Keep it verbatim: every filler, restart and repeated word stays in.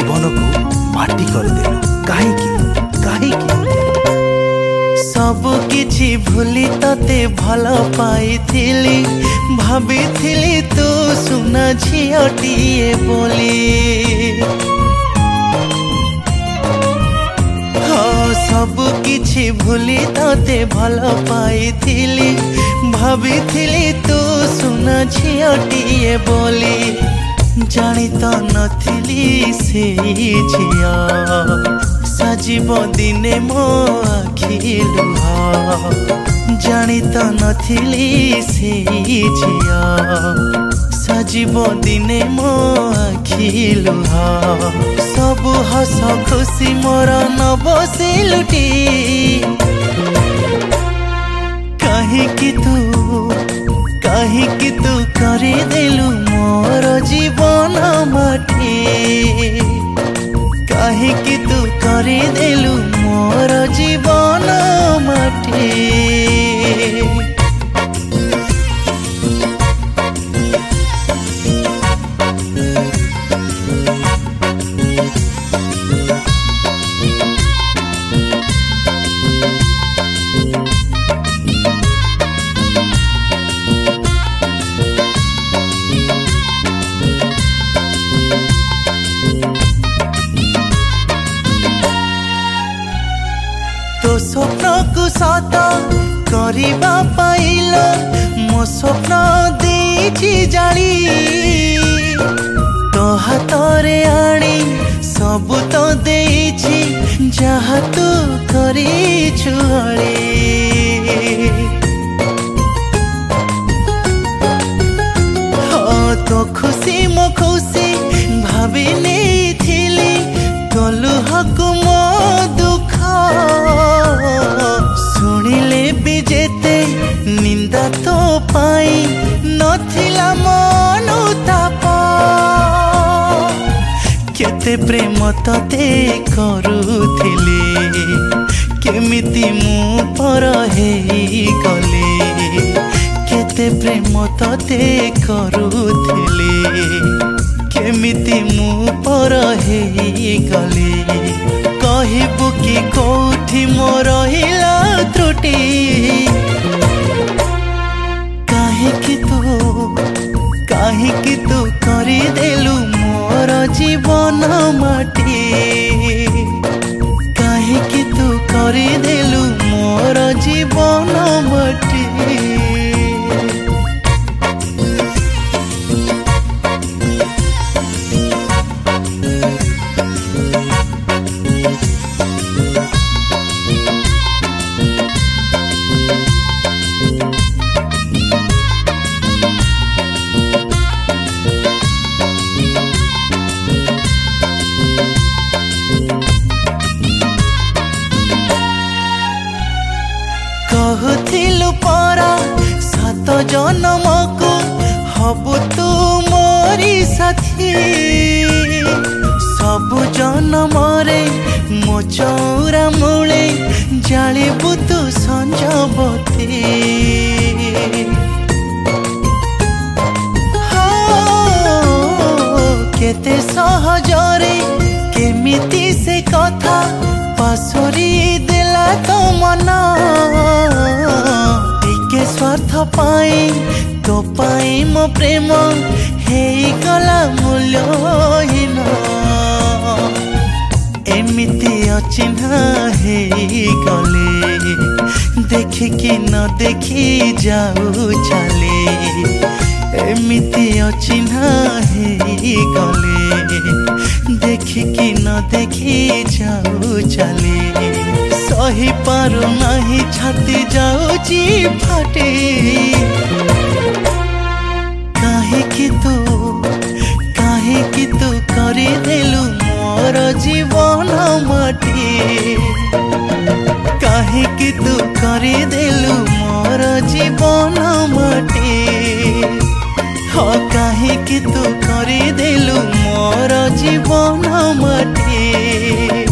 जीवन को माटी करदेलु काहेकि काहेकि सब किछि भूली तते भल पाइथिली भाबिथिली तू सुना झियटिए बोली हाँ सब किछि भूली तते भल पाइथिली भाबिथिली तू सुना झियटिए बोली जानी तो नथिली से झिया सजीव दिने मो आखि लुहा जानी तो नथिली से झिया सजीव दिने मो आखि लुहा सब हस खुशी मोर न बसी लुटी कहीं तू कहीं तू करे देलु मोर जीवन माटी कहीं कि तू करे देलु मोर जीवन माटी तो स्वप्न को सत करिबा पाइल मो स्वप्न देछि जाली तो हाथरे आनी सब तो देछि जहा तू करी छुअली हाँ तो खुशी मो खुशी भाभी नहीं थिली गलु हकु मो दुख सुनिले भी जेते निंदा तो पाई नथिला मनुताप केते प्रेम तते करुथिले केमिति मु पर हेई गले केते प्रेम तते करुथिले केमिति मु पर हेई गले कहबु कि कौठी मोर हिला त्रुटि काहेकि तू काहेकि तू करी देलु मोर जीवन माटी काहेकि तू करी देलु मोर जीवन माटी कहथिलु परा सात जन्म को हबु तू मोरी साथी सब जन्म रे मो चौरा मूले जालिबु तू संजबती केते सहजरे केमिति से कथा पासुरी देला तो मना टिके स्वार्थ पाई तो पाई मो प्रेम हेई गला मूल्यहीन एमिति अचिन्हा हेई गले देखिकी न देखी जाऊ चले एमिति अचिन्हा हेई गले देखिकी न देखी जाऊ चले सही पारु नहीं छाती जाऊची फाटे काहेकि तू काहेकि तू करी देलु मोर जीवन माटी काहेकि तू करी देलु मोर जीवन माटी हाँ काहेकि तू करी देलु मोर जीवन माटी।